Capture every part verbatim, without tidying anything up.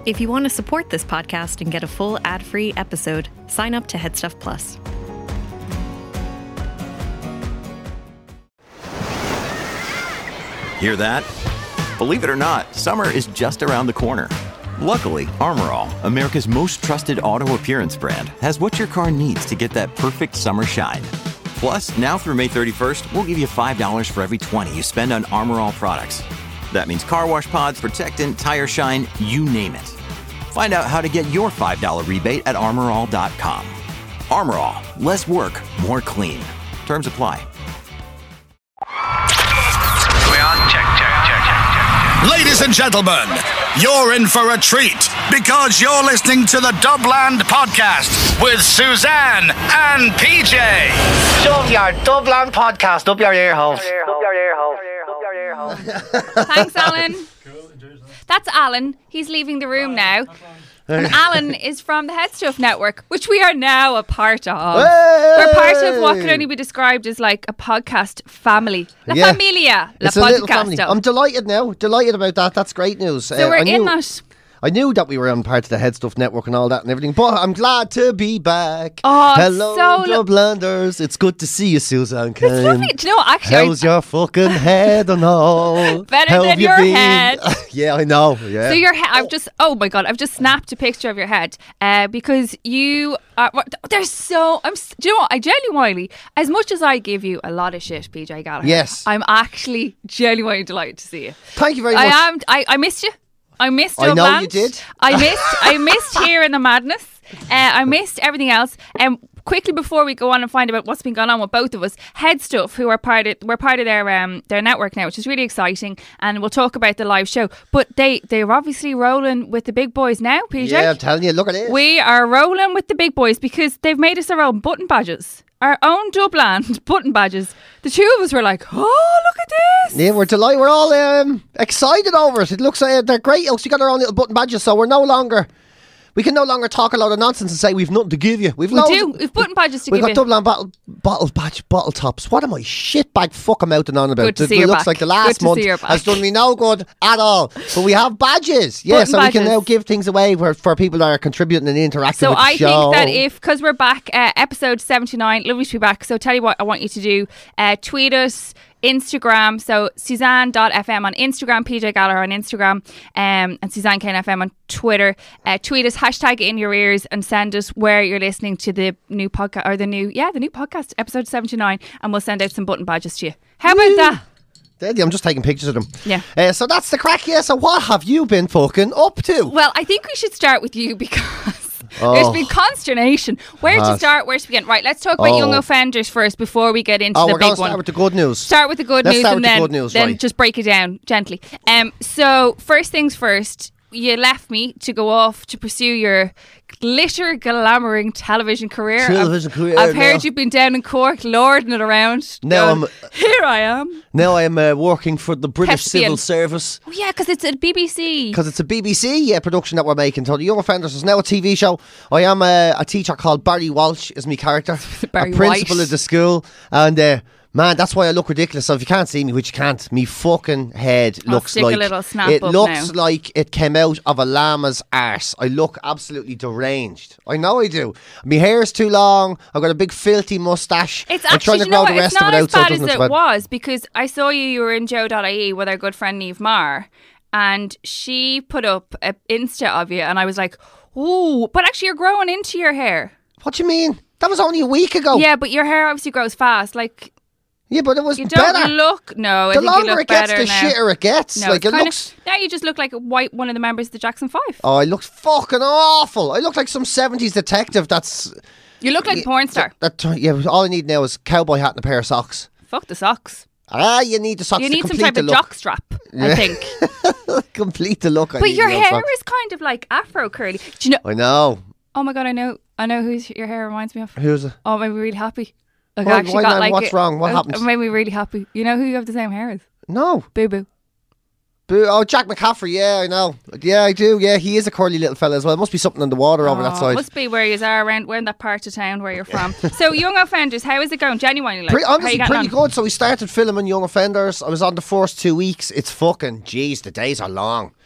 If you want to support this podcast and get a full ad-free episode, sign up to Headstuff Plus. Hear that? Believe it or not, summer is just around the corner. Luckily, Armor All, America's most trusted auto appearance brand, has what your car needs to get that perfect summer shine. Plus, now through May thirty-first, we'll give you five dollars for every twenty you spend on Armor All products. That means car wash pods, protectant, tire shine, you name it. Find out how to get your five dollars rebate at armor all dot com. Armor All, less work, more clean. Terms apply. We on? Check, check, check, check, check. Ladies and gentlemen, you're in for a treat because you're listening to the Dubland Podcast with Suzanne and P J. Shove your Dubland Podcast up your ear holes. Thanks, Alan. That's Alan. He's leaving the room now. And Alan is from the Headstuff Network, which we are now a part of. Hey! We're part of what can only be described as like a podcast family. La Yeah. Familia. La It's a little family. Podcasto. I'm delighted now. Delighted about that. That's great news. So Uh, we're I knew, in that. I knew that we were on part of the Headstuff Network and all that and everything, but I'm glad to be back. Oh, it's hello, so lo- Dublanders. It's good to see you, Suzanne. It's lovely. Do you know what? Actually, I- How's your fucking head and all? Better How than have you your been? head. Yeah, I know. Yeah. So your head, I've just, oh my God, I've just snapped a picture of your head uh, because you are, what- there's so, I'm, s- do you know what, I genuinely, as much as I give you a lot of shit, P J Gallagher, Yes. I'm actually genuinely delighted to see you. Thank you very much. I am, I, I missed you. I missed I know Dublin. you did. I missed, I missed hearing the madness. Uh, I missed everything else. And um, quickly before we go on and find out what's been going on with both of us, Headstuff, who are part of, we're part of their um their network now, which is really exciting. And we'll talk about the live show. But they they're obviously rolling with the big boys now, P J. Yeah, I'm telling you. Look at it. We are rolling with the big boys because they've made us our own button badges. Our own Dubland button badges. The two of us were like, oh, look at this. Yeah, we're delighted. We're all um, excited over it. It looks like uh, they're great. We got our own little button badges, so we're no longer. We can no longer talk a lot of nonsense and say we've nothing to give you. We've We loads do. of- We've button badges to We've give got you. Dublin bottle, bottle badge, bottle tops. What am I shitbag fucking mouthing on about? Good to It see you're looks back. like the Good last to month see you're back. has done me no good at all. But we have badges. Yeah, Button so we can badges. now give things away for, for people that are contributing and interacting So with the I show. think that if, because we're back, uh, episode seventy-nine, lovely to be back. So tell you what I want you to do. Uh, tweet us, Instagram. So Suzanne dot F M on Instagram, P J Gallagher on Instagram, um, and Suzanne Kane F M on Twitter. Uh, tweet us, hashtag it in your ears, and send us where you're listening to the new podcast, or the new, yeah, the new podcast, episode seventy-nine, and we'll send out some button badges to you. How about that? Daddy, I'm just taking pictures of them. Yeah. Uh, so that's the crack, yeah. So what have you been fucking up to? Well, I think we should start with you because Oh. there's been consternation. Where to Has. start? Where to begin? Right, let's talk about Oh. young offenders first before we get into Oh, the we're going big to start one. with the good news. Start with the good Let's news start and with the then, good news, then right. just break it down gently. Um, so, first things first, you left me to go off to pursue your glitter glamouring television career. Television I've, career, I've heard now. you've been down in Cork lording it around. Now going, I'm- Here I am. Now I am uh, working for the British Thespian. Civil Service. Oh, yeah, because it's at B B C. Because it's a B B C yeah, production that we're making. So the Young Offenders is now a T V show. I am a, a teacher called Barry Walsh is my character. Barry a principal White. of the school. And uh, man, that's why I look ridiculous. So if you can't see me, which you can't, me fucking head I'll looks stick a like little snap it up looks now. like it came out of a llama's arse. I look absolutely deranged. I know I do. My hair's too long. I've got a big filthy mustache. It's I'm actually, trying to you know grow what, the it's rest not of it as out so it bad as doesn't it look bad. was because I saw you, you were in Joe dot I E with our good friend Niamh Maher and she put up an Insta of you and I was like, ooh, but actually you're growing into your hair. What do you mean? That was only a week ago. Yeah, but your hair obviously grows fast. Like, Yeah, but it was you don't better. look, no, I the think you longer look it gets, better the now. shitter it gets. No, like it's it kinda- looks. now you just look like a white one of the members of the Jackson Five. Oh, I look fucking awful. I look like some seventies detective. That's You look like a porn star. that. Yeah, all I need now is a cowboy hat and a pair of socks. Fuck the socks. Ah, you need the socks. You to need some complete type the of look. jock strap, I think. Complete the look. I But need your those hair socks. is kind of like Afro curly. Do you know? I know. Oh my god, I know, I know who your hair reminds me of. Who's it? Oh, it made me really happy. Like Why- I actually why got now? like What's it- wrong? What it- happened? It made me really happy. You know who you have the same hair as? No. Boo Boo. Boo- Oh, Jack McCaffrey. Yeah, I know. Yeah, I do. Yeah, he is a curly little fella as well. Must be something in the water over that Oh, side. must be where you are around, where in that part of town where you're from. So, Young Offenders, how is it going? Genuinely, like, Pretty, how honestly, you getting pretty on? good. So we started filming Young Offenders. I was on the first two weeks. It's fucking, jeez, the days are long.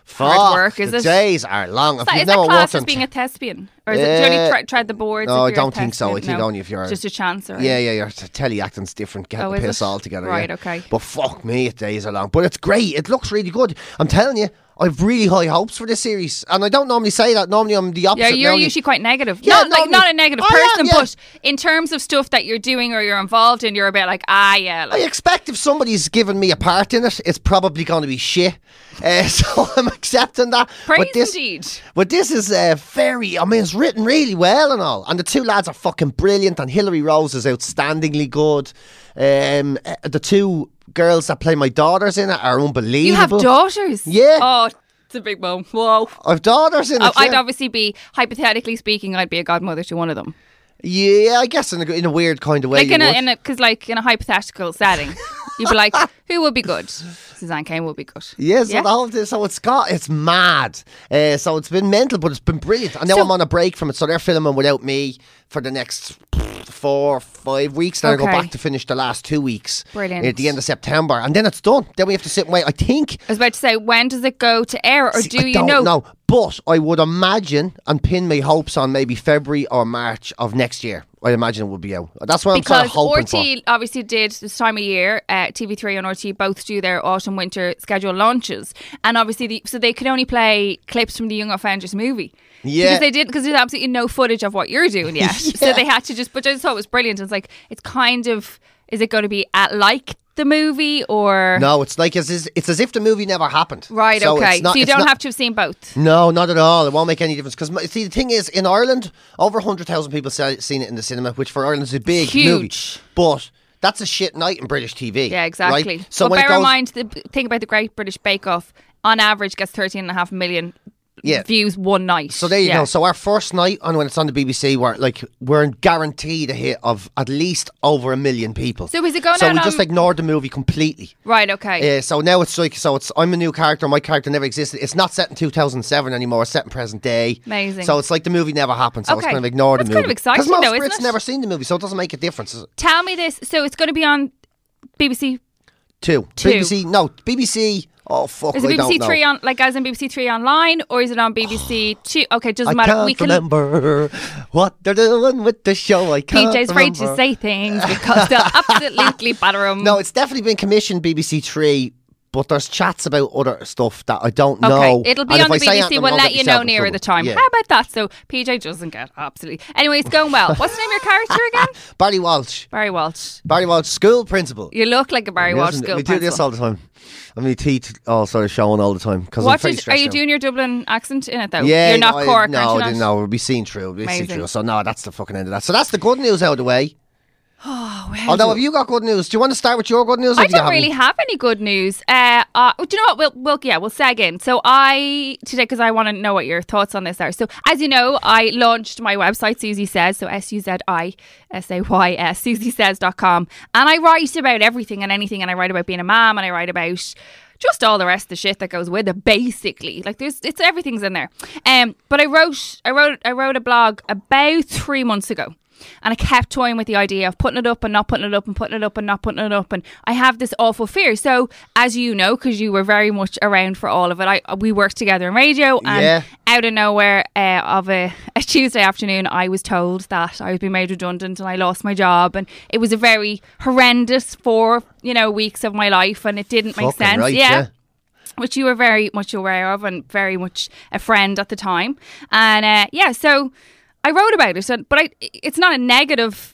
Fuck, hard work, is the it? days are long. Is If that, you've is that never class worked as on being a thespian? Or is it, do you only try, tried the boards? No, if I you're a don't think so. I thespian? think No. only if you're Just a chance, right? Yeah, yeah, your teleacting's different. Get Oh, the is piss it? all together. Right, yeah. okay. But fuck me, it days are long. But it's great. It looks really good. I'm telling you, I've really high hopes for this series, and I don't normally say that. Normally, I'm the opposite. Yeah, you're Normally- usually quite negative. Yeah, not like normally- not a negative I am, person, yeah. but in terms of stuff that you're doing or you're involved in, you're a bit like, ah, yeah. I Like, expect if somebody's given me a part in it, it's probably going to be shit. Uh, so I'm accepting that. praise but this, indeed. But this is uh, very, I mean, it's written really well and all. And the two lads are fucking brilliant. And Hilary Rose is outstandingly good. Um, uh, the two girls that play my daughters in it are unbelievable. You have daughters? Yeah. Oh, it's a big one. Whoa. I've daughters in it. I- I'd yeah. obviously be, hypothetically speaking, I'd be a godmother to one of them. Yeah, I guess in a, in a weird kind of way. Like you in a, would. in a, because like in a hypothetical setting, you'd be like, who would be good? Suzanne Kane would be good. Yeah, so Yeah. the whole thing, so it's got it's mad. Uh, so it's been mental, but it's been brilliant. And now So- I'm on a break from it, so they're filming without me for the next four, five weeks. Then I Okay. go back to finish the last two weeks. Brilliant. At the end of September, and then it's done. Then we have to sit and wait. I think. I was about to say, when does it go to air, or See, do I you don't know? know? But I would imagine and pin my hopes on maybe February or March of next year. I imagine it would be out. That's what I'm sort of Because hoping R T obviously did this time of year. Uh, T V three and R T both do their autumn winter schedule launches, and obviously the, so they could only play clips from the Young Offenders movie. Yeah. because they did because there's absolutely no footage of what you're doing yet. So Yeah. they had to just. But I just thought it was brilliant. It's like it's kind of is it going to be at like the movie or for. No, it's like as is- it's as if the movie never happened. right? So okay, it's not- so you it's don't not- have to have seen both. No, not at all. It won't make any difference. Because, see, the thing is, in Ireland, over one hundred thousand people se- seen it in the cinema, which for Ireland is a big Huge. movie. But that's a shit night in British T V. Yeah, exactly. Right? So but when bear it goes, in mind the b- thing about the Great British Bake Off. On average, gets thirteen and a half million Yeah. views one night. So there you Yeah. go. So our first night, and when it's on the B B C, we're like we're guaranteed a hit of at least over a million people. So is it going So out we on- just ignored the movie completely. Right, okay. Uh, so now it's like so it's I'm a new character. My character never existed. It's not set in two thousand seven anymore. It's set in present day. Amazing. So it's like the movie never happened. So it's Okay. kind of ignore That's the movie. kind of exciting most though, isn't Brits it? never seen the movie, so it doesn't make a difference. Tell me this. So it's going to be on B B C. Two. Two. B B C. No, B B C. Oh fuck! Is it I B B C don't Three know. on, like as in B B C Three online, or is it on B B C Two? Okay, it doesn't I matter. can't We can. remember what they're doing with the show. I can't P J's afraid remember. to say things because they'll absolutely batter him. No, it's definitely been commissioned B B C Three, but there's chats about other stuff that I don't Okay, know. it'll be And on if the I say B B C. anything, We'll I'll let get you myself know in nearer trouble. the time. Yeah. How about that? So P J doesn't get absolutely. Anyway, it's going well. What's the name of your character again? Barry Walsh. Barry Walsh. Barry Walsh, school principal. You look like a Barry Walsh Listen, school we do this principal. all the time. And my teeth all sort of showing all the time because I'm What pretty did, are stressed you out. doing your Dublin accent in it though? Yeah, You're not I- Cork, No, aren't you I not? didn't know. We'll be seen through. We'll be seen Amazing. through. So no, that's the fucking end of that. So that's the good news out of the way. Oh, Although, have you got good news? Do you want to start with your good news? or I do you don't have really any? have any good news. Uh, uh, do you know what? We'll, we'll yeah, we'll seg in. So I today because I want to know what your thoughts on this are. So as you know, I launched my website Susie Says, so S U Z I S A Y S susie says dot com, and I write about everything and anything, and I write about being a mom, and I write about just all the rest of the shit that goes with it. Basically, like there's it's everything's in there. Um, but I wrote I wrote I wrote a blog about three months ago. And I kept toying with the idea of putting it up and not putting it up and putting it up and not putting it up. And I have this awful fear. So, as you know, because you were very much around for all of it, I we worked together in radio. And Yeah. out of nowhere, uh, of a, a Tuesday afternoon, I was told that I was being made redundant and I lost my job. And it was a very horrendous four, you know, weeks of my life, and it didn't make Fucking sense. right, yeah. yeah. Which you were very much aware of and very much a friend at the time. And uh, yeah, so I wrote about it, so, but I, it's not a negative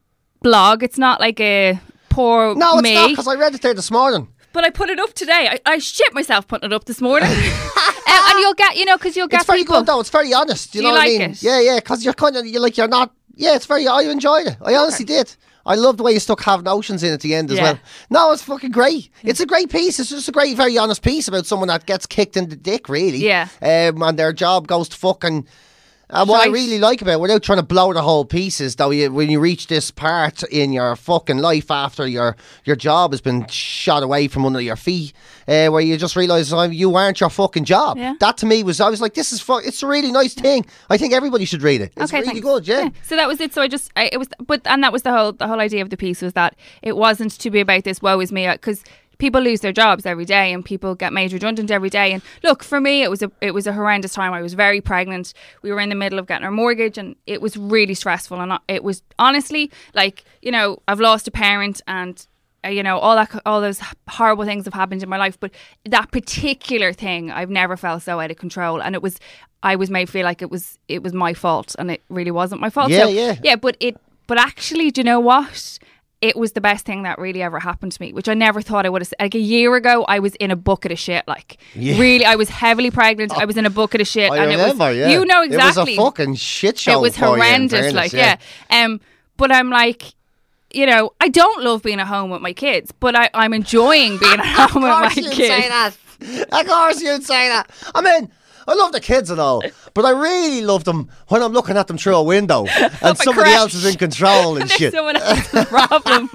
blog. It's not like a poor No, it's me. not because I read it there this morning. But I put it up today. I, I shit myself putting it up this morning. uh, and you'll get, you know, because you'll get It's very people. good though. It's very honest. You Do know you what like I mean? it? Yeah, yeah. Because you're kind of you're like you're not. Yeah, it's very. I enjoyed it. I honestly did. I love the way you stuck have notions in at the end as Yeah. well. No, it's fucking great. It's a great piece. It's just a great, very honest piece about someone that gets kicked in the dick, really. Yeah. Um, and their job goes to fucking. And what I Shite. really like about it, without trying to blow the whole pieces, though, you, when you reach this part in your fucking life after your your job has been shot away from under your feet, uh, where you just realise oh, you aren't your fucking job. Yeah. That to me was, I was like, this is fu- it's a really nice thing. I think everybody should read it. It's Okay, really thanks. good, yeah. So that was it. So I just, I, it was, but and that was the whole, the whole idea of the piece was that it wasn't to be about this woe is me because people lose their jobs every day and people get made redundant every day. And look, for me, it was a it was a horrendous time. I was very pregnant. We were in the middle of getting our mortgage and it was really stressful. And it was honestly like, you know, I've lost a parent and, uh, you know, all that, all those horrible things have happened in my life. But that particular thing, I've never felt so out of control. And it was, I was made feel like it was, it was my fault, and it really wasn't my fault. Yeah, so, yeah. Yeah, but it, but actually, do you know what? It was the best thing that really ever happened to me, which I never thought I would have. Like a year ago, I was in a bucket of shit. Like Yeah. really, I was heavily pregnant. I was in a bucket of shit, I and remember, it was yeah. you know exactly. It was a fucking shit show. It was for you, in horrendous. fairness, Like yeah. yeah. Um, but I'm like, you know, I don't love being at home with my kids, but I, I'm enjoying being at home with my Of course you'd kids. say that. Of course you'd say that. I mean, I love the kids and all, but I really love them when I'm looking at them through a window and somebody crash. else is in control and And there's shit. someone else's problem.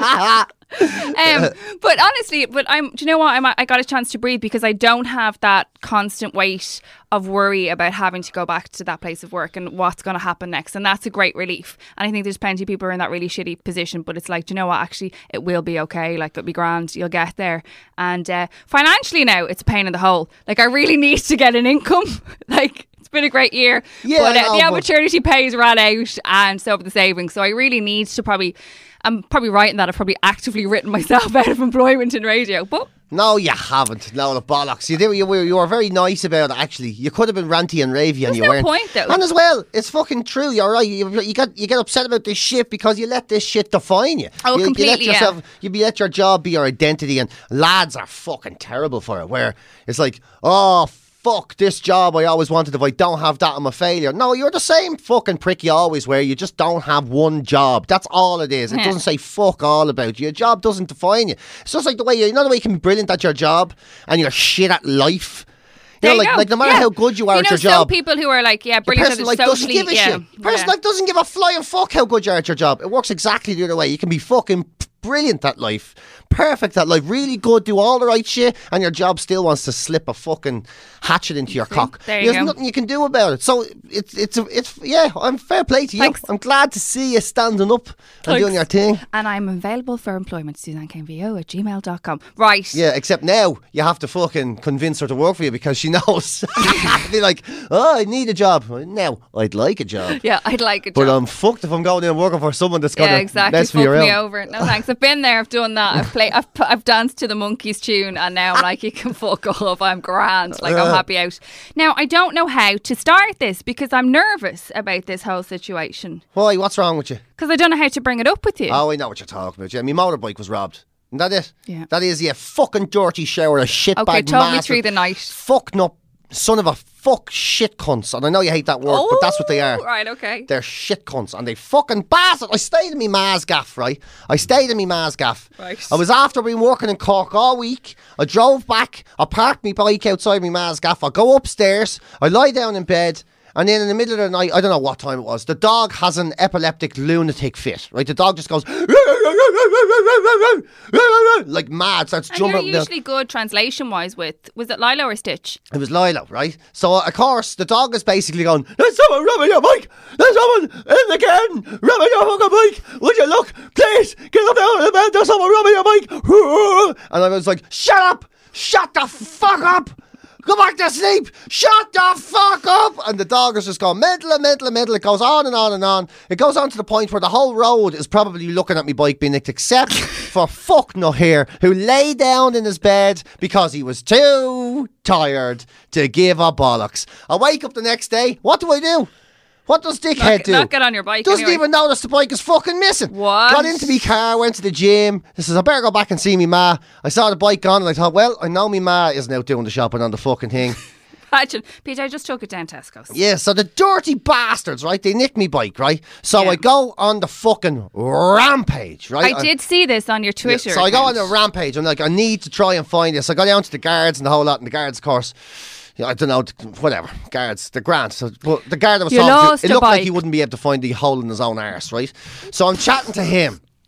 um, but honestly, but I'm. Do you know what? I'm, I got a chance to breathe because I don't have that constant weight of worry about having to go back to that place of work and what's going to happen next. And that's a great relief. And I think there's plenty of people who are in that really shitty position. But it's like, do you know what? Actually, it will be okay. Like it'll be grand. You'll get there. And uh, financially now, it's a pain in the hole. Like I really need to get an income. Like. It's been a great year, Yeah, but uh, I know, the but- opportunity pays ran out, and so have the savings. So I really need to probably, I'm probably right in that I've probably actively written myself out of employment in radio. But No, you haven't. No, the bollocks. You did. You were, you were very nice about it. Actually, you could have been ranty and ravey, and There's you no weren't. point, though. And as well, it's fucking true. You're right. You, you get you get upset about this shit because you let this shit define you. Oh, you, completely, You let yeah. yourself. You let your job be your identity, and lads are fucking terrible for it. Where it's like, oh. Fuck this job I always wanted. If I don't have that, I'm a failure. No, you're the same fucking prick you always were. You just don't have one job. That's all it is. It Yeah. doesn't say fuck all about you. Your job doesn't define you. It's just like the way you, you know the way you can be brilliant at your job and you're shit at life. You there know, you like, go. like no matter Yeah. how good you are you at know, your so job, people who are like, yeah, the brilliant person at like it doesn't socially, give a yeah, shit. The person yeah. like doesn't give a flying fuck how good you are at your job. It works exactly the other way. You can be fucking brilliant at life, perfect at life, really good, do all the right shit, and your job still wants to slip a fucking hatchet into your cock. There you There's go. nothing you can do about it. So it's it's it's yeah. I'm fair play to you. Thanks. I'm glad to see you standing up and Thanks. doing your thing. And I'm available for employment, Suzanne K V O at gmail dot com. Right. Yeah, except now you have to fucking convince her to work for you because she knows. Be like, oh, I need a job. Now, I'd like a job. Yeah, I'd like a But job. I'm fucked if I'm going in and working for someone that's going yeah, to exactly. mess Fuck me around. me over. No thanks. I've been there. I've done that. I've played. I've, I've danced to the Monkeys tune, and now I'm like, you can fuck off. I'm grand. Like I'm happy out. Now I don't know how to start this because I'm nervous about this whole situation Why? What's wrong with you? because I don't know how to bring it up with you. Oh, I know what you're talking about. Yeah, my motorbike was robbed. Isn't that it? Yeah. That is, yeah, fucking dirty shower, a shitbag okay, talk me massive through the night. fucked up son of a fuck shit cunts. And I know you hate that word, but that's what they are. Oh, right, okay. They're shit cunts and they fucking bastard. I stayed in me ma's gaff, right? I stayed in me ma's gaff. Right. I was after been working in Cork all week. I drove back. I parked my bike outside me ma's gaff. I go upstairs. I lie down in bed. And then in the middle of the night, I don't know what time it was, the dog has an epileptic lunatic fit, right? The dog just goes like mad, starts And jumping you're up and down. usually good translation-wise with, was it Lilo or Stitch? It was Lilo, right? So, of course, the dog is basically going, there's someone rubbing your bike! There's someone in the garden rubbing your fucking bike! Would you look? Please, get up out of the bed! There's someone rubbing your bike! And I was like, shut up! Shut the fuck up! Go back to sleep! Shut the fuck up! And the dog is just going mental and mental and mental. It goes on and on and on. It goes on to the point where the whole road is probably looking at me bike being nicked, except for fuck no here, who lay down in his bed because he was too tired to give a bollocks. I wake up the next day. What do I do? What does dickhead Not- do? not get on your bike Doesn't anyway. even notice the bike is fucking missing. What? Got into me car, went to the gym. I says, I better go back and see me ma. I saw the bike gone and I thought, well, I know me ma isn't out doing the shopping on the fucking thing. Imagine, Peter, I just took it down Tesco's. Yeah, so the dirty bastards, right? They nicked me bike, right? So Yeah. I go on the fucking rampage, right? I did see this on your Yeah, Twitter. so I go on account. the rampage. I'm like, I need to try and find this. I go down to the guards and the whole lot, and the guards, of course, yeah, I don't know, whatever, guards, the grant. So, but the guard that was You talking lost to, it a looked like bike. he wouldn't be able to find the hole in his own arse, right? So I'm chatting to him.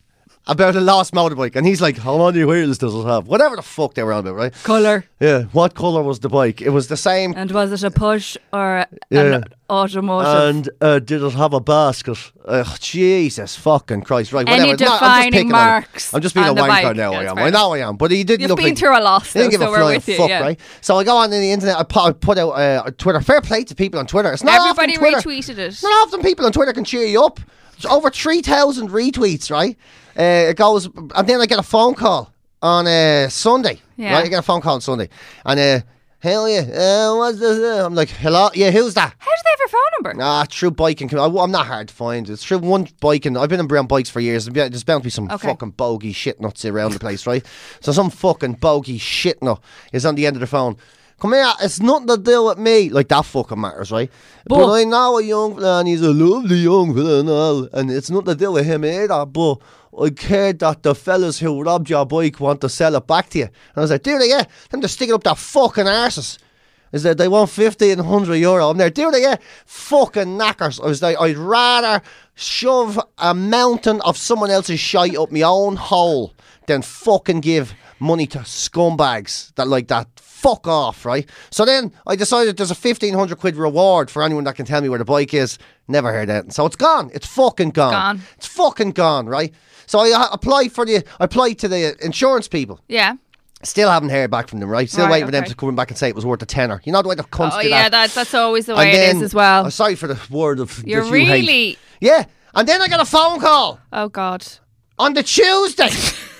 about a lost motorbike, and he's like, how many wheels does it have? Whatever the fuck they were on about, right? Colour. Yeah. What colour was the bike? It was the same. And was it a push or Yeah. an automotive? And uh, did it have a basket? Oh, Jesus fucking Christ! Right, Any whatever. No, I'm just defining picking on him. marks I'm just being a on the wanker bike. now. Yeah, I it's am. fair I know I am. But he didn't You've look been like through a lot, he didn't though, give so a we're flying with you, fuck, yeah. right? So I go on the internet. I put, I put out uh, Twitter. Fair play to people on Twitter. It's not Everybody often Twitter, retweeted it. Not often people on Twitter can cheer you up. There's over three thousand retweets, right? Uh, it goes, and then I get a phone call on uh, Sunday. Yeah. Right, I get a phone call on Sunday, and uh, hell yeah, uh, what's this? Uh? I'm like, hello, yeah, who's that? How do they have your phone number? Ah, through biking. I, I'm not hard to find. It's through one biking. I've been around bikes for years. There's bound to be some Okay. fucking bogey shit nuts around the place, right? So some fucking bogey shit nut is on the end of the phone. Come here, it's nothing to do with me. Like, that fucking matters, right? But, But- I know a young fella, and he's a lovely young fella and all, and it's nothing to do with him either, but I cared that the fellas who robbed your bike want to sell it back to you. And I was like, do they, yeah? Then they're sticking up their fucking arses. Is that they want fifty and one hundred euro? I'm there, do they, yeah? Fucking knackers. I was like, I'd rather shove a mountain of someone else's shite up my own hole than fucking give money to scumbags that like that. Fuck off, right? So then I decided there's a fifteen hundred quid reward for anyone that can tell me where the bike is. Never heard that. So it's gone. It's fucking gone. Gone. It's fucking gone, right? So I uh, applied for the, I applied to the insurance people. Yeah. Still haven't heard back from them, right? Still Right, waiting for them okay. to come back and say it was worth a tenner. You know the way the cunts Oh do yeah, that? that's that's always the And way it then- is as well. I'm sorry for the word of You're that you hate. really. Yeah. And then I got a phone call Oh God. on the Tuesday.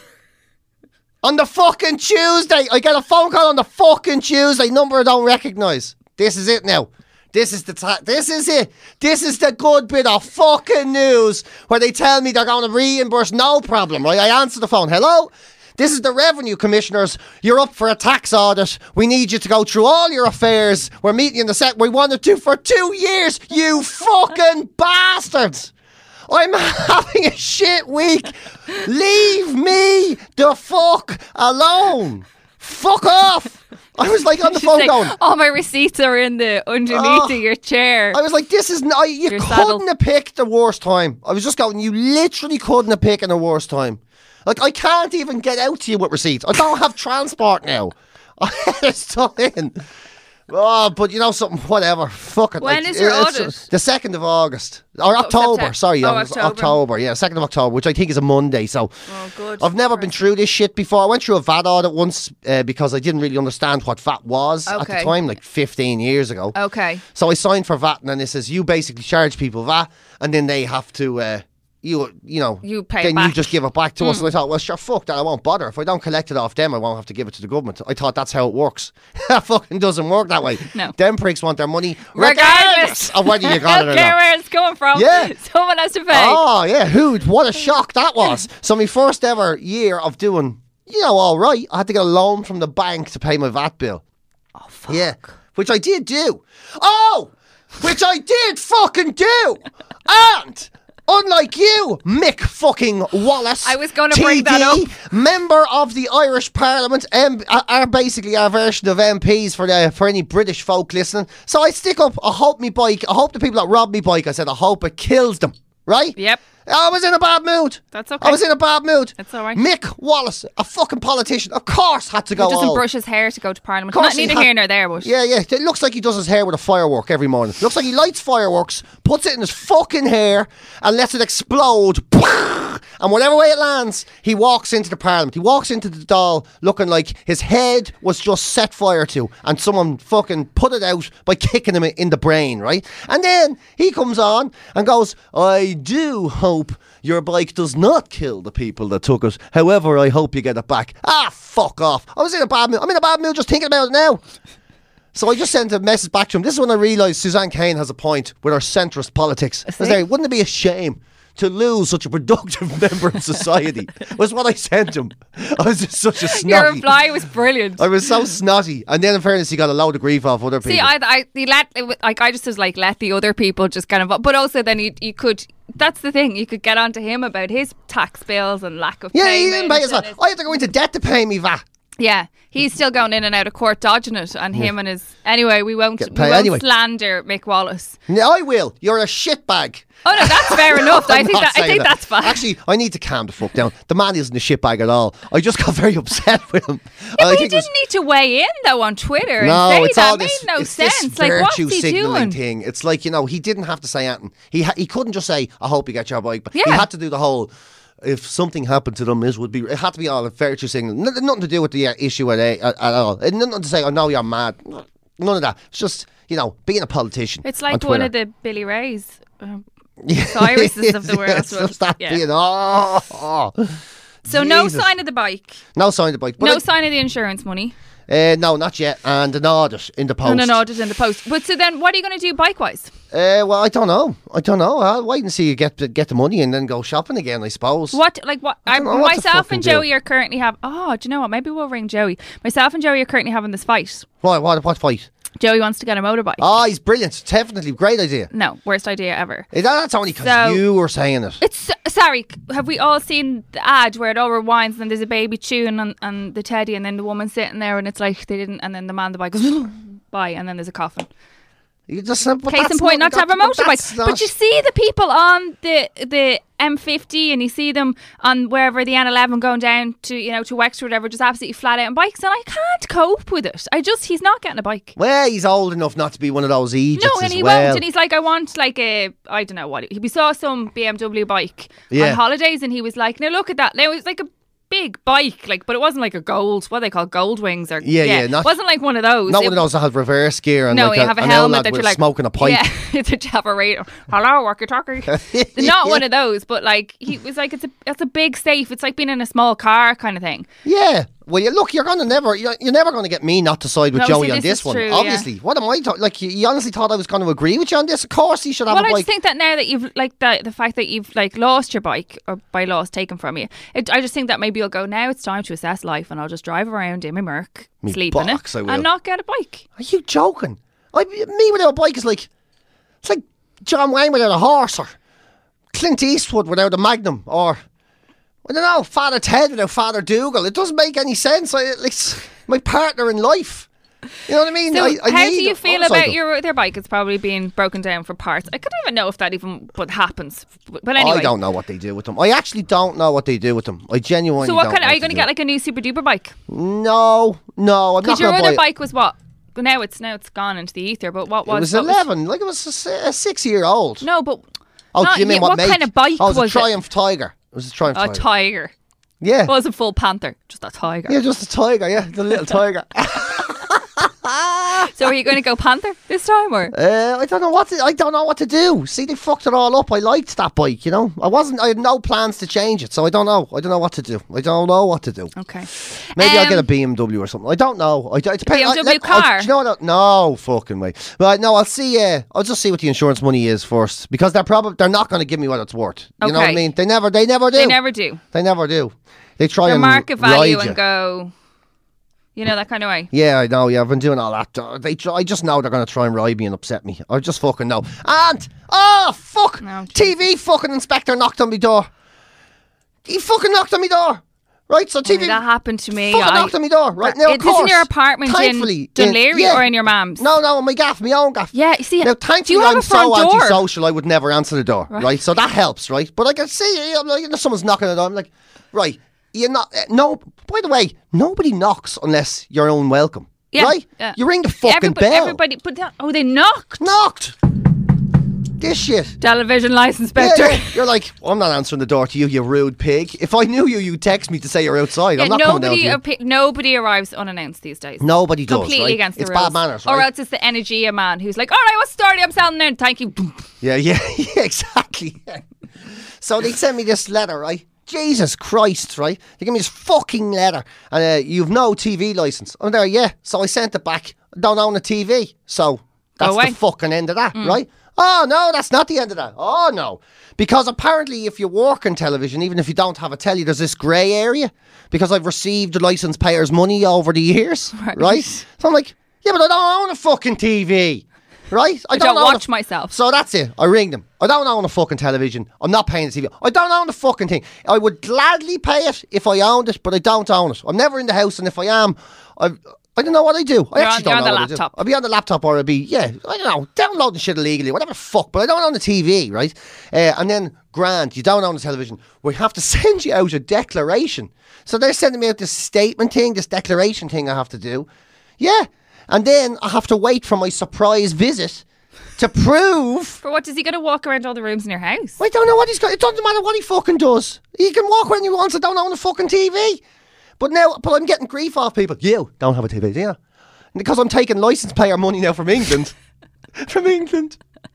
On the fucking Tuesday. I get a phone call on the fucking Tuesday. Number I don't recognise. This is it now. This is the ta- This is it. This is the good bit of fucking news where they tell me they're going to reimburse, no problem, right? I answer the phone. Hello? This is the Revenue Commissioners. You're up for a tax audit. We need you to go through all your affairs. We're meeting in the set. We wanted to for two years. You fucking bastards. I'm having a shit week. Leave me the fuck alone. Fuck off. I was like on the She's phone like, going. all my receipts are in the underneath Oh. of your chair. I was like, this is not. You Your couldn't saddle. have picked the worst time. I was just going. You literally couldn't have picked the worst time. Like, I can't even get out to you with receipts. I don't have transport now. I had it stuck in. Oh, but you know something, whatever. Fuck it. When like, is your it's- audit? The second of August. Or October, September. sorry. Oh, it was October. October, yeah, second of October, which I think is a Monday. So Oh, good. I've never been through this shit before. I went through a V A T audit once uh, because I didn't really understand what V A T was at the Okay. time, like fifteen years ago. Okay. So I signed for V A T, and then it says you basically charge people V A T, and then they have to, uh, you you know, You pay it then you back. just give it back to us. And I thought, well, sure, fuck that. I won't bother. If I don't collect it off them, I won't have to give it to the government. I thought that's how it works. That fucking doesn't work that way. No. Them pricks want their money Regardless of whether you I got it don't or care not. where it's coming from. Yeah. Someone has to pay. Oh, yeah. Who? What a shock that was. So my first ever year of doing, you know, all right. I had to get a loan from the bank to pay my V A T bill. Oh, fuck. Yeah, which I did do. Oh, which I did fucking do. And unlike you, Mick fucking Wallace, I was gonna bring that T D, up. member of the Irish Parliament, um, are basically our version of M Ps for the for any British folk listening. So I stick up. I hope me bike. I hope the people that robbed me bike. I said I hope it kills them. Right? Yep. I was in a bad mood. That's okay. I was in a bad mood. That's all right. Mick Wallace, a fucking politician, of course had to go. He doesn't all- brush his hair to go to Parliament. course Not he neither had- here nor there, but Yeah, yeah. It looks like he does his hair with a firework every morning. Looks like he lights fireworks, puts it in his fucking hair, and lets it explode. And whatever way it lands, he walks into the Parliament. He walks into the Dáil looking like his head was just set fire to, and someone fucking put it out by kicking him in the brain, right? And then he comes on and goes, I do hope your bike does not kill the people that took it. However, I hope you get it back. Ah, fuck off. I was in a bad mood. I'm in a bad mood just thinking about it now. So I just sent a message back to him. This is when I realised Suzanne Kane has a point with her centrist politics. I was See? like, wouldn't it be a shame to lose such a productive member of society? Was what I sent him. I was just such a snotty. your reply was brilliant. I was so snotty. And then in fairness, he got a load of grief off other people. See, I, I, he let, it wa- like, I just was like, let the other people just kind of, but also then you, you could, that's the thing, you could get on to him about his tax bills and lack of yeah, he payment. didn't pay his and V A T. his- I had to go into debt to pay me V A T. Yeah, he's still going in and out of court dodging it, and him and his... Anyway, we won't, Get we paid won't anyway. slander Mick Wallace. No, I will. You're a shitbag. Oh no, that's fair enough. I I'm think not that, I saying think that. that's fine. Actually, I need to calm the fuck down. The man isn't a shitbag at all. I just got very upset with him. Yeah, I but he think it was- didn't need to weigh in though on Twitter No, and say it's that. all It made this. no it's sense. this Like, what's virtue he signaling doing? thing. It's like, you know, he didn't have to say anything. He ha- he couldn't just say, "I hope you get your bike," but he Yeah. had to do the whole. If something happened to them, this would be. It had to be all a virtue signal. N- nothing to do with the uh, issue at, at, at all. And nothing to say, "Oh no, you're mad." None of that. It's just, you know, being a politician. It's on like one Twitter. of the Billy Rays. Um, Cyruses of the world. It's just that Yeah. being, oh, oh. So no Jesus. sign of the bike. No sign of the bike. But No I- sign of the insurance money. Uh, no, not yet. And an audit in the post. And an audit in the post. But so then what are you going to do bike-wise? Uh, well, I don't know. I don't know. I'll wait and see you get the, get the money and then go shopping again, I suppose. What, like what, I I, don't know what to myself fucking and do. Joey are currently have. Oh, do you know what? Maybe we'll ring Joey. Myself and Joey are currently having this fight. What, what, what fight? Joey wants to get a motorbike. Oh, he's brilliant. Definitely. Great idea. No, worst idea ever. Eh, that- That's only because So- you were saying it. It's sorry. Have we all seen the ad where it all rewinds and there's a baby chewing on, on the teddy, and then the woman sitting there, and it's like they didn't, and then the man on the bike goes bye, and then there's a coffin. You just, but Case in that's point, not to have a that- motorbike. that's But not- you see the people on the the M fifty, and you see them on wherever the N eleven going down to, you know, to Wexford or whatever, just absolutely flat out on bikes, and I can't cope with it. I just he's not getting a bike. Well, he's old enough not to be one of those Egypts No, and as he well. won't. And he's like, I want like a, I don't know what. He we saw some B M W bike Yeah. on holidays, and he was like, now look at that. Now it was like a big bike, like, but it wasn't like a gold, what they call gold wings, or Yeah, yeah, not- it wasn't like one of those. Not It- one of those that have reverse gear and no, like you a, have a an helmet lad that with you're like smoking a pipe. Yeah, to have a radio. Hello, walkie talkie. Not one of those, but like he was like, it's a it's a big safe. It's like being in a small car kind of thing. Yeah. Well, you, look, you're gonna never, you're, you're never gonna get me not to side with No, Joey see, on this this is one. true, Obviously, what am I? Th- like, you, you honestly thought I was going to agree with you on this? Of course, he should have Well, a I bike. just think that now that you've like the the fact that you've like lost your bike, or by loss taken from you, it, I just think that maybe you'll go, now it's time to assess life, and I'll just drive around in my Merc, Me sleep in box, I it, will. and not get a bike. Are you joking? I, me without a bike is like, it's like John Wayne without a horse, or Clint Eastwood without a Magnum, or I don't know, Father Ted without Father Dougal. It doesn't make any sense. I, like, it's my partner in life. You know what I mean? So I, I how do need you a feel motorcycle. about your their bike? It's probably being broken down for parts. I couldn't even know if that even what happens. But but anyway, I don't know what they do with them. I actually don't know what they do with them. I genuinely so what don't kind? Of, know are you what going to do. get like a new super duper bike? No, no, I'm not Because your going to other buy it. bike was what? Well, now it's now it's gone into the ether. But what was It was what eleven. Like, it was a, si- a six-year-old. No, but Oh, not do you mean yet. what, What make? kind of bike oh, it was, was a it? Triumph Tiger. It was a Triumph a Tiger. tiger. Yeah. It wasn't full panther, just a tiger. Yeah, just a tiger, yeah. The little tiger. So are you going to go panther this time, or? Uh, I don't know what to, I don't know what to do. See, they fucked it all up. I liked that bike, you know. I wasn't. I had no plans to change it, so I don't know. I don't know what to do. I don't know what to do. Okay. Maybe I'll Um, get a B M W or something. I don't know. I, it depends. B M W I, let- car? I'll, do you know what? No fucking way. But no, I'll see. Uh, I'll just see what the insurance money is first, because they're probably they're not going to give me what it's worth. You know what I Okay. mean? They never. They never do. They never do. They never do. They try Their and market value ride and you. go, you know, that kind of way. Yeah, I know. Yeah, I've been doing all that. Uh, They, try, I just know they're going to try and ride me and upset me. I just fucking know. And oh fuck, No, T V fucking inspector knocked on my door. He fucking knocked on my door. Right, so T V Oh, that happened to me. fucking I- knocked on my door. Right now, Is of this in course, your apartment in thankfully, Dunleary yeah. or in your mum's? No, no, in my gaff, my own gaff. Yeah, you see, Now, do thankfully, you have I'm a front so door? antisocial, I would never answer the door. Right, Right. so that helps, right? But I can see, I'm like, you know, someone's knocking on the door. I'm like, right, you're not. Uh, no, by the way, nobody knocks unless you're unwelcome. Yeah, right? yeah. You ring the fucking everybody, bell. Everybody, but that, oh, they knocked. Knocked. This shit. Television license Yeah, inspector. yeah. You're like, I'm not answering the door to you, you rude pig. If I knew you, you'd text me to say you're outside. Yeah, I'm not coming down to nobody, you. appa- nobody arrives unannounced these days. Nobody does, Completely right? against the It's rules. bad manners, Or right? else it's the Energia man who's like, all right, what's the story? I'm selling now. Thank you. Yeah, yeah, yeah, exactly. So they sent me this letter, right? Jesus Christ, right? They give me this fucking letter, and uh, you've no T V license. I'm there, yeah. So I sent it back. Don't own a T V, so that's away. the fucking end of that, right? Oh no, that's not the end of that. Oh no, because apparently, if you work in television, even if you don't have a telly, there's this grey area. Because I've received license payers' money over the years, right? Right. So I'm like, yeah, but I don't own a fucking T V. right? I don't own watch a- myself. So that's it. I ring them. I don't own a fucking television. I'm not paying the T V. I don't own the fucking thing. I would gladly pay it if I owned it, but I don't own it. I'm never in the house, and if I am, I I don't know what I do. I You're actually on, don't you're know on what the I do. laptop. I'll be on the laptop, or I'll be yeah. I don't know, downloading shit illegally, whatever the fuck. But I don't own the T V, right? Uh, and then grand, you don't own the television. We have to send you out a declaration. So they're sending me out this statement thing, this declaration thing I have to do. Yeah, and then I have to wait for my surprise visit to prove. For what, does he got to walk around all the rooms in your house? I don't know what he's got. It doesn't matter what he fucking does. He can walk when he wants. I don't own a fucking T V. But now, but I'm getting grief off people. You don't have a T V, do you? Because I'm taking licence player money now from England. from England.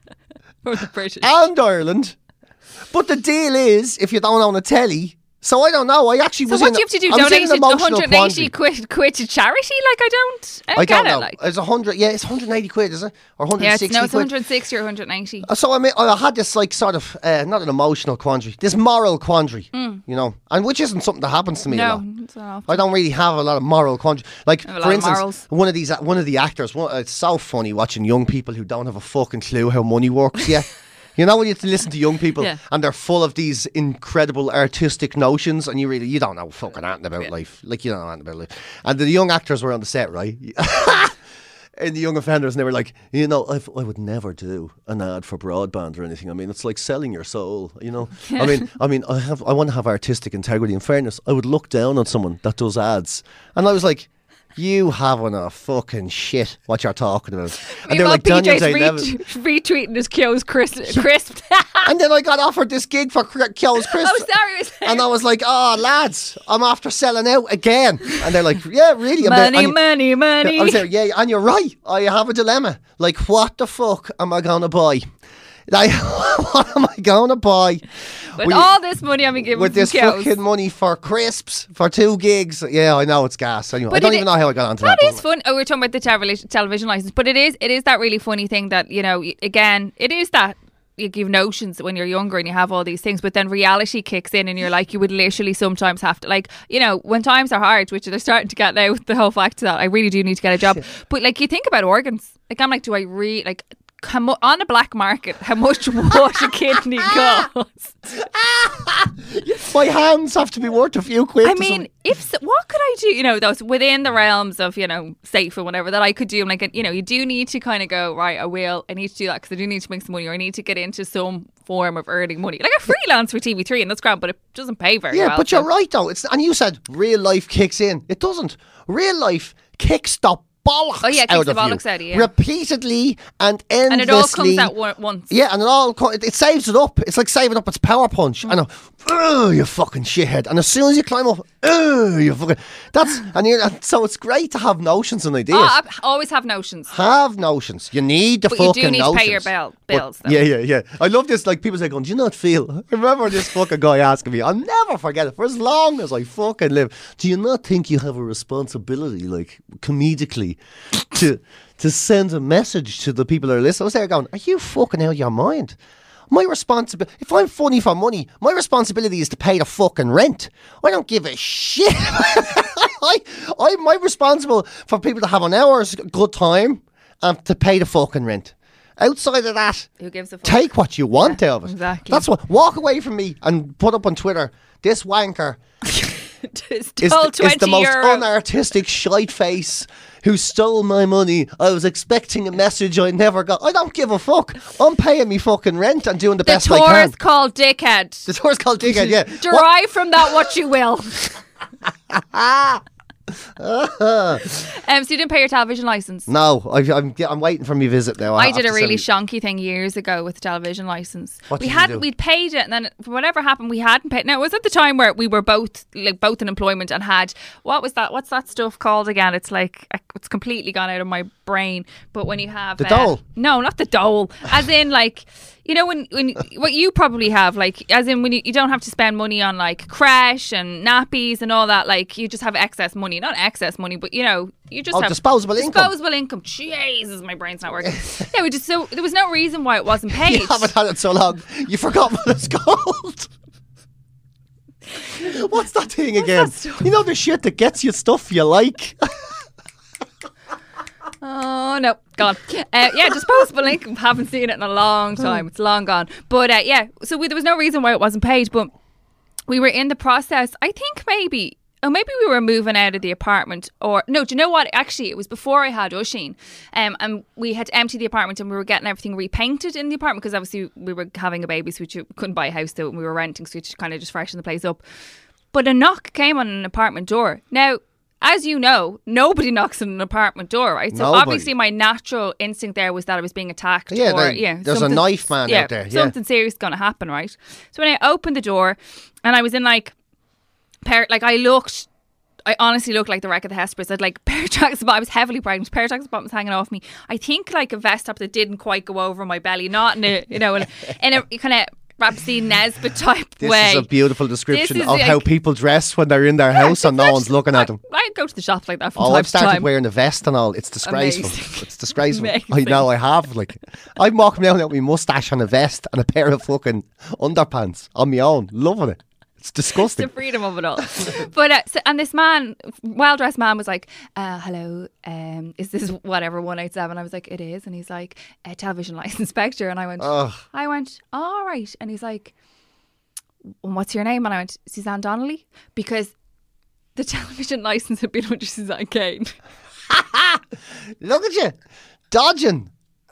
Or the British. And Ireland. But the deal is, if you don't own a telly, so I don't know. I actually So was what in do you have to do? I was in Donate an it emotional one hundred eighty quandary. quid, quid to charity? Like, I don't, I don't, I get don't it. know. Like. It's one hundred, yeah, it's one hundred eighty quid, is it? Or one hundred Yeah, sixty it's, no, it's quid. one hundred sixty or one hundred ninety. So I mean, I had this like sort of uh, not an emotional quandary, this moral quandary, you know, and which isn't something that happens to me a No, lot. it's not often. I don't really have a lot of moral quandary. Like have a for lot of instance, morals. one of these, one of the actors. One, it's so funny watching young people who don't have a fucking clue how money works yet. You know when you listen to young people Yeah. and they're full of these incredible artistic notions, and you really you don't know fucking anything about life. Like you don't know anything about life. And the young actors were on the set, right? And the young offenders, and they were like, you know, I've, I would never do an ad for broadband or anything. I mean, it's like selling your soul, you know. I mean, I mean, I have, I want to have artistic integrity and fairness. I would look down on someone that does ads, and I was like, you having a fucking shit what you're talking about. And they were like, P J's Daniel Day-Levin. ret- retweeting his Kyo's crisp. crisp. And then I got offered this gig for Kyo's Chris. Oh, sorry. was- And I was like, oh, lads, I'm after selling out again. And they're like, yeah, really? I'm there- Money, and- money, money. I was there, yeah, and you're right. I have a dilemma. Like, what the fuck am I going to buy? Like, what am I going to buy? With We- all this money I'm giving with this Kyo's. fucking money for crisps, for two gigs. Yeah, I know it's gas. Anyway, But I don't it even i- know how I got onto that. That is fun. Oh, we're talking about the television television license, but it is it is that really funny thing that, you know, y- again, it is that you give notions when you're younger and you have all these things, but then reality kicks in and you're like, you would literally sometimes have to, like, you know, when times are hard, which they're starting to get now with the whole fact that I really do need to get a job. But like, you think about organs. Like, I'm like, do I really, like, how mu- on the black market, how much would a kidney cost? My hands have to be worth a few quid. I to mean, some- if so, what could I do? You know, those within the realms of, you know, safe or whatever that I could do. I'm like, you know, you do need to kind of go, right, I will. I need to do that because I do need to make some money, or I need to get into some form of earning money. Like, I freelance for T V three, and that's grand, but it doesn't pay very yeah, well. but so- you're right though. It's and you said real life kicks in. It doesn't. Real life kicks the bollocks Oh, yeah, it kicks out the of bollocks you out of you. repeatedly and endlessly. And it all comes out one- once. Yeah, and it all co- it, it saves it up. It's like saving up its power punch. Mm. And oh, you fucking shithead. And as soon as you climb up, oh, you fucking. That's and, you and so it's great to have notions and ideas. Oh, I always have notions. Have notions. You need the But you fucking do need to notions. pay your bill- But- bills, though. Yeah, yeah, yeah. I love this. Like people say, "Going, do you not feel?" I remember this fucking guy asking me. I'll never forget it for as long as I fucking live. Do you not think you have a responsibility, like comedically, to to send a message to the people that are listening? I was there going, "Are you fucking out of your mind?" My responsibility, if I'm funny for money, my responsibility is to pay the fucking rent. I don't give a shit. I, I'm my responsible for people to have an hour's good time and to pay the fucking rent. Outside of that, Who gives a fuck? take what you want Yeah, out of it. exactly. That's what. Walk away from me and put up on Twitter. This wanker It's is told the, is twenty the most euro. unartistic shite face who stole my money. I was expecting a message I never got. I don't give a fuck. I'm paying me fucking rent and doing the, The best I tour can. is called Dickhead. The tour's called Dickhead, yeah. What- Derive from that what you will. um, so you didn't pay your television license? No, I, I'm I'm waiting for me visit now. I have did a to really send- shonky thing years ago with the television license. What we did you had do? we'd paid it, and then for whatever happened, we hadn't paid. Now it was at the time where we were both like both in employment and had what was that? What's that stuff called again? It's like it's completely gone out of my brain. But when you have The uh, dole? no, not the dole, as in like. You know, when, when what you probably have, like, as in when you, you don't have to spend money on like crash and nappies and all that, like you just have excess money, not excess money, but you know, you just Oh, have disposable income. Disposable income. Jesus, my brain's not working. yeah, we just so there was no reason why it wasn't paid. You haven't had it so long. You forgot what it's called. What's that thing again? You know the shit that gets you stuff you like. Oh no. gone. Uh, yeah, disposable income. Haven't seen it in a long time. It's long gone. But uh, yeah, so we, there was no reason why it wasn't paid. But we were in the process. I think maybe. Oh, maybe we were moving out of the apartment, or no, do you know what? Actually, it was before I had Oisín, um, and we had to empty the apartment, and we were getting everything repainted in the apartment because obviously we were having a baby, so we couldn't buy a house, so we were renting, so we kind of just freshen the place up. But a knock came on an apartment door. Now, as you know, nobody knocks on an apartment door, right? So Nobody. Obviously, my natural instinct there was that I was being attacked. Yeah, or, there- yeah, there's a something- knife man yeah, out there, yeah. something serious going to happen, right? So when I opened the door, and I was in like, pair, like I looked. I honestly looked like the wreck of the Hesperus. I had like pair of tracks, but I was heavily pregnant. Pair of tracks bottoms hanging off me. I think like a vest top that didn't quite go over my belly, not in a you know in a, in a kind of Rapsy Nesbitt type This way. is a beautiful description This is of how like- people dress when they're in their house and no one's looking at them. I, I go to the shops like that from Oh, time I've started to time. wearing a vest and all. It's disgraceful. Amazing. It's disgraceful. I Amazing. know I have. Like, I'm walking around with my mustache and a vest and a pair of fucking underpants on my own. Loving it. It's disgusting. The freedom of it all. But uh, so, and this man, well dressed man, was like, uh, "Hello, um, is this whatever one eight seven?" I was like, "It is," and he's like, "A television license inspector," and I went, Ugh. "I went, all right," and he's like, "And what's your name?" And I went, "Suzanne Donnelly," because the television license had been under Suzanne Kane. Look at you. Dodging. And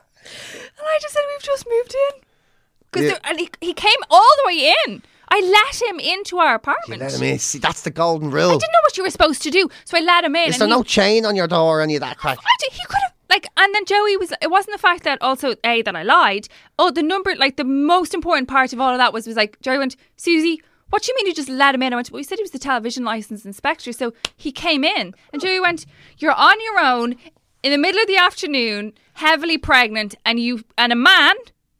I just said, "We've just moved in." Because Yeah. and he, he came all the way in. I let him into our You apartment. let him in. See, that's the golden rule. I didn't know what you were supposed to do, so I let him in. Is and there he, no chain on your door or any of that crack? I did, he could have like, and then Joey was. It wasn't the fact that also a that I lied. Oh, the number, like the most important part of all of that was was like Joey went, "Susie, what do you mean you just let him in?" I went, "Well, we said he was the television license inspector, so he came in." And Joey went, "You're on your own in the middle of the afternoon, heavily pregnant, and you and a man,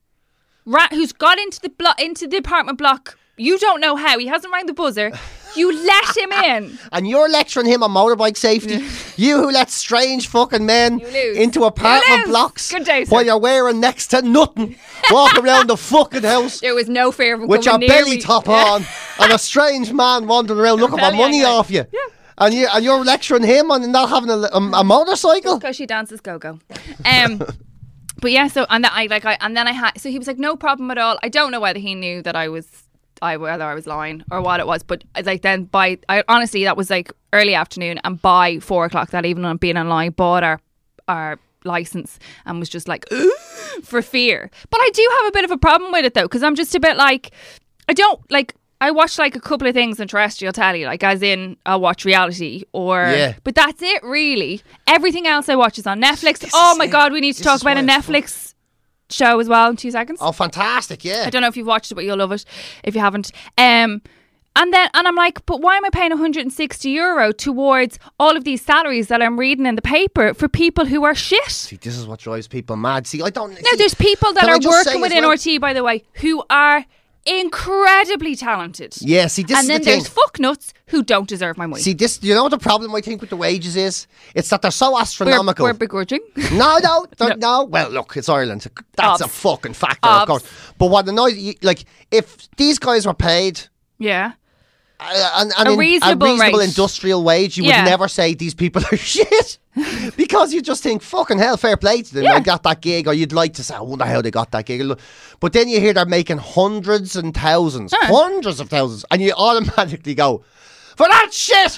ra- who's got into the blo- into the apartment block." You don't know how. He hasn't rang the buzzer. You let him in. And you're lecturing him on motorbike safety. You who let strange fucking men You lose. into apartment You lose. blocks Good day, sir. while you're wearing next to nothing, walk around the fucking house There was no fear of him with your coming near belly me. top Yeah. on and a strange man wandering around looking for belly money hanging out. off you. Yeah. And, you, and you're lecturing him on not having a, a, a motorcycle. Because she dances go-go. Um, but yeah, so, and then I, like, I, and then I had, so he was like, "No problem at all." I don't know whether he knew that I was, I whether I was lying or what it was, but like then by, I honestly, that was like early afternoon, and by four o'clock that evening, on being online, bought our, our license and was just like, for fear. But I do have a bit of a problem with it though, because I'm just a bit like, I don't, like, I watch like a couple of things on terrestrial telly, like as in I'll watch reality or, Yeah. but that's it really. Everything else I watch is on Netflix. This Oh is my it. God, we need to This talk is about a why it's Netflix show as well in two seconds. Oh, fantastic, yeah. I don't know if you've watched it, but you'll love it if you haven't. Um, and then, and I'm like, but why am I paying one hundred sixty euro towards all of these salaries that I'm reading in the paper for people who are shit? See, this is what drives people mad. See, I don't... Now, there's people that can I are just say working with as well- N R T, by the way, who are incredibly talented. Yeah, see, this and is then the thing. there's fucknuts who don't deserve my money. See, this, you know what the problem I think with the wages is? It's that they're so we're, astronomical. we're begrudging. No, no, no, No. no. Well, look, it's Ireland. That's a Obs. fucking factor, of Obs. course. But what annoys you, like, if these guys were paid Yeah. uh, and, and A in reasonable a reasonable rate. industrial wage, you Yeah. would never say these people are shit. Because you just think, fucking hell, fair play to them. Yeah. I got that gig, or you'd like to say, I wonder how they got that gig. But then you hear they're making hundreds and thousands, Huh. hundreds of thousands, and you automatically go, for that shit,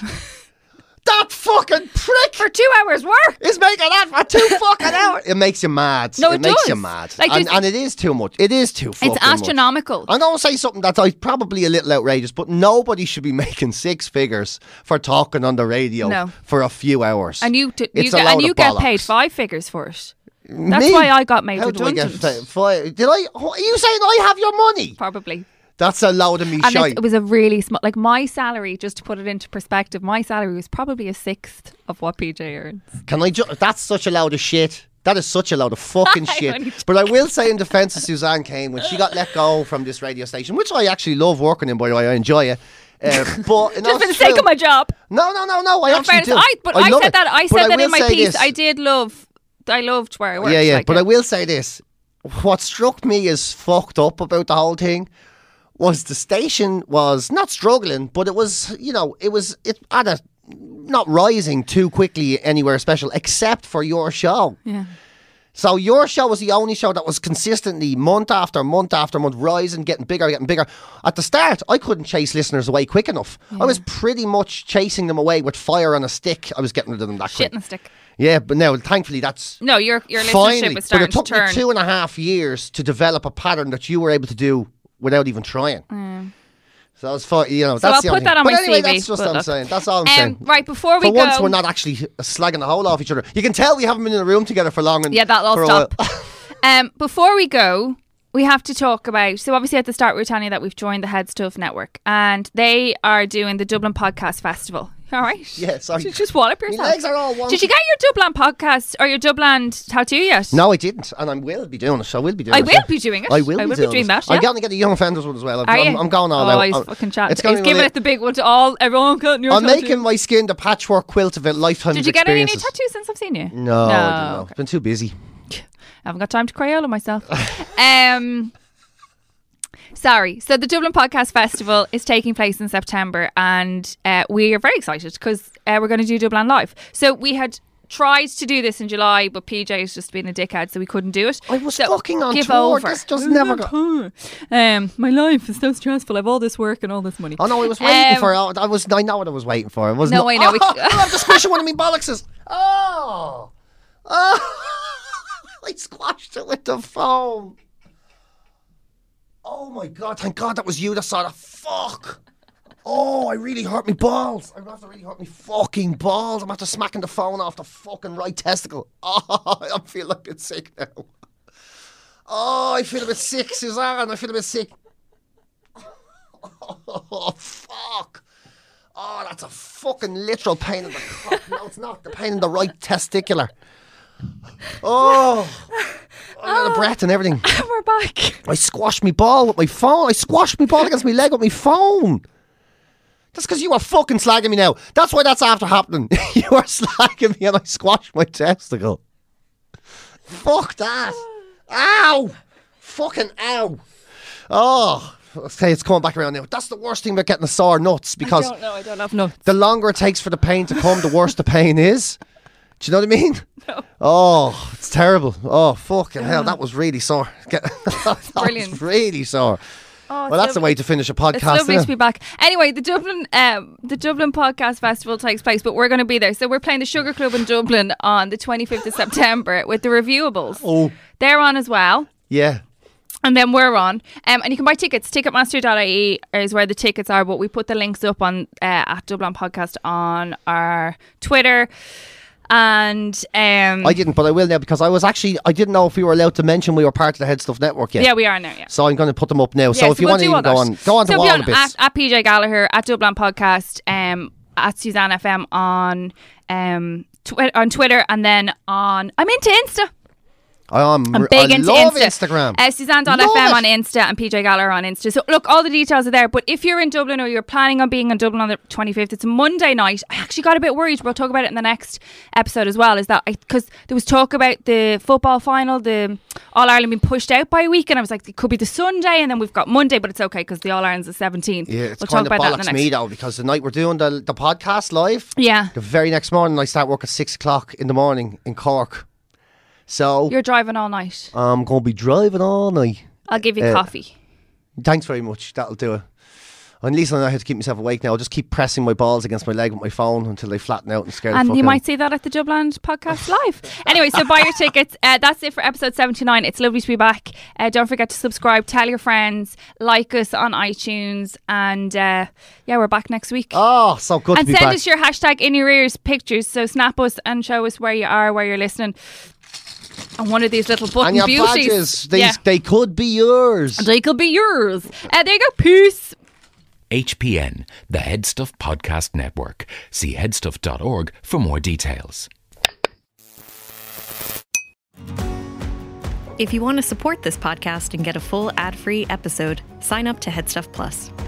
that fucking prick For two hours work. is making that for two fucking hours. It makes you mad. No, it, it makes does. you mad. Like, and, there's- and it is too much. It is too fucking It's much. astronomical. I'm going to say something that's like, probably a little outrageous, but nobody should be making six figures for talking on the radio No. for a few hours. And you, t- you It's a get, and load you of get bollocks. paid five figures for it. That's Me? why I got made How do I get redundant. paid? Five? Did I? Are you saying I have your money? Probably. That's a load of me And shite. it, it was a really small, like my salary, just to put it into perspective, my salary was probably a sixth of what P J earns. Can I? Ju- that's such a load of shit. That is such a load of fucking I shit. only- But I will say, in defence of Suzanne Kane, when she got let go from this radio station, which I actually love working in, by the way, I enjoy it. Uh, but in all Just for the sake true- of my job. No, no, no, no. I In actually fairness, do. I, but I, love said it. that. I But said that will in my say piece. this. I did love. I loved where I worked. Yeah, yeah. like, but uh, I will say this: what struck me as fucked up about the whole thing was the station was not struggling, but it was, you know, it was it had a not rising too quickly anywhere special, except for your show. Yeah. So your show was the only show that was consistently month after month after month rising, getting bigger, getting bigger. At the start, I couldn't chase listeners away quick enough. Yeah. I was pretty much chasing them away with fire on a stick. I was getting rid of them that Shit quick. on a stick. Yeah, but now, thankfully, that's... No, your your finally, listenership was starting but it took to turn. me two and a half years to develop a pattern that you were able to do without even trying. Mm. So it's fun, you know. So that's I'll the put only that thing. on but my anyway, C V. that's just what I'm look. saying. That's all I'm um, saying. Right, before we for go... once, we're not actually slagging the whole off each other. You can tell we haven't been in a room together for long. And Yeah, that'll all for a stop. while. um, before we go, we have to talk about... So obviously at the start we were telling you that we've joined the Head Stuff Network and they are doing the Dublin Podcast Festival. All right? Yeah, sorry. Just, just wallop My yourself. legs are all wonky. Did you get your Dublin podcast or your Dublin tattoo yet? No, I didn't, and I will be doing it. I will be doing I it. will yeah. be doing it. I will I be will doing, be doing it. that, I'm yeah. going to get the Young Offenders one as well. I'm, Are I'm, you? I'm going all oh, out. he's I'm- fucking chatting. It's He's going giving it the big one to all everyone. Getting your I'm tattoo. making my skin the patchwork quilt of a lifetime Did of you get any new experiences. tattoos since I've seen you? No, I didn't know. Okay. Been too busy. I haven't got time to Crayola myself. um, sorry. So the Dublin Podcast Festival is taking place in September, and uh, we are very excited because uh, we're going to do Dublin live. So we had tried to do this in July, but P J has just been a dickhead, so we couldn't do it. I was So fucking on give tour. over. This just never got. Um, my life is so stressful. I have all this work and all this money. Oh no, I was waiting Um, for it. I was. I know what I was waiting for. It was No, not, I know. We- Oh, I have to squish one of my bollockses. Oh, oh! I squashed it with the foam. Oh my god! Thank God that was you that saw the fuck. Oh, I really hurt my balls. I'm gonna have to really hurt my fucking balls. I'm after smacking the phone off the fucking right testicle. Oh, I feel a bit sick now. Oh, I feel a bit sick, Suzanne. I feel a bit sick. Oh, fuck. Oh, that's a fucking literal pain in the cock. No, it's not. The pain in the right testicular. Oh. I got a breath and everything. We're back. I squashed my ball with my phone. I squashed my ball against my leg with my phone. That's because you were fucking slagging me now. That's why that's after happening. You were slagging me and I squashed my testicle. Fuck that. Ow. Fucking ow. Oh. Okay, it's coming back around now. That's the worst thing about getting a sore nuts because I don't know. I don't have nuts. the longer it takes for the pain to come, the worse the pain is. Do you know what I mean? No. Oh, it's terrible. Oh, fucking hell. That was really sore. Get, that Brilliant. was really sore. Oh, Well, that's the lovely. way to finish a It's podcast. lovely isn't to be it? back. Anyway, the Dublin um, the Dublin Podcast Festival takes place, but we're going to be there. So we're playing the Sugar Club in Dublin on the twenty-fifth of September with the Reviewables. Oh. They're on as well. Yeah. And then we're on. Um, and you can buy tickets. Ticketmaster dot I E is where the tickets are, but we put the links up on uh, at Dublin Podcast on our Twitter. And um, I didn't, but I will now because I was actually, I didn't know if we were allowed to mention we were part of the Head Stuff Network yet. yeah, we are now, yeah. So I'm going to put them up now. so Yeah, if you we'll want to do even all go that. on, go on so to be all on the bits. at, at P J Gallagher, at Dublin Podcast, um, at Suzanne F M on um twi- on Twitter, and then on I'm into Insta. I'm, I'm big I into love Insta. Instagram. Uh, Suzanne dot F M Love on it. Insta and P J Gallagher on Insta. So look, all the details are there. But if you're in Dublin or you're planning on being in Dublin on the twenty-fifth, it's a Monday night. I actually got a bit worried. We'll talk about it in the next episode as well. Is that because there was talk about the football final, the All Ireland being pushed out by a week, and I was like, it could be the Sunday, and then we've got Monday, but it's okay because the All Ireland's the seventeenth. Yeah, it's we'll kind talk of about that in the bollocks next. me though because the night we're doing the, the podcast live, Yeah, the very next morning I start work at six o'clock in the morning in Cork. So you're driving all night. I'm going to be driving all night. I'll give you Uh, coffee. Thanks very much. That'll do it. At least I know how to keep myself awake now. I'll just keep pressing my balls against my leg with my phone until they flatten out and scare the And fuck you out. might see that at the Dublin Podcast Live. Anyway, so buy your tickets. Uh, that's it for episode seventy-nine. It's lovely to be back. Uh, don't forget to subscribe, tell your friends, like us on iTunes, and uh, yeah, we're back next week. Oh, so good and to be send back. us your hashtag in your ears pictures. So snap us and show us where you are, where you're listening. And one of these little button and your beauties. badges, these, yeah. they could be yours. They could be yours. Uh, there you go. Peace. H P N, the Head Stuff Podcast Network. See headstuff dot org for more details. If you want to support this podcast and get a full ad-free episode, sign up to Headstuff Plus.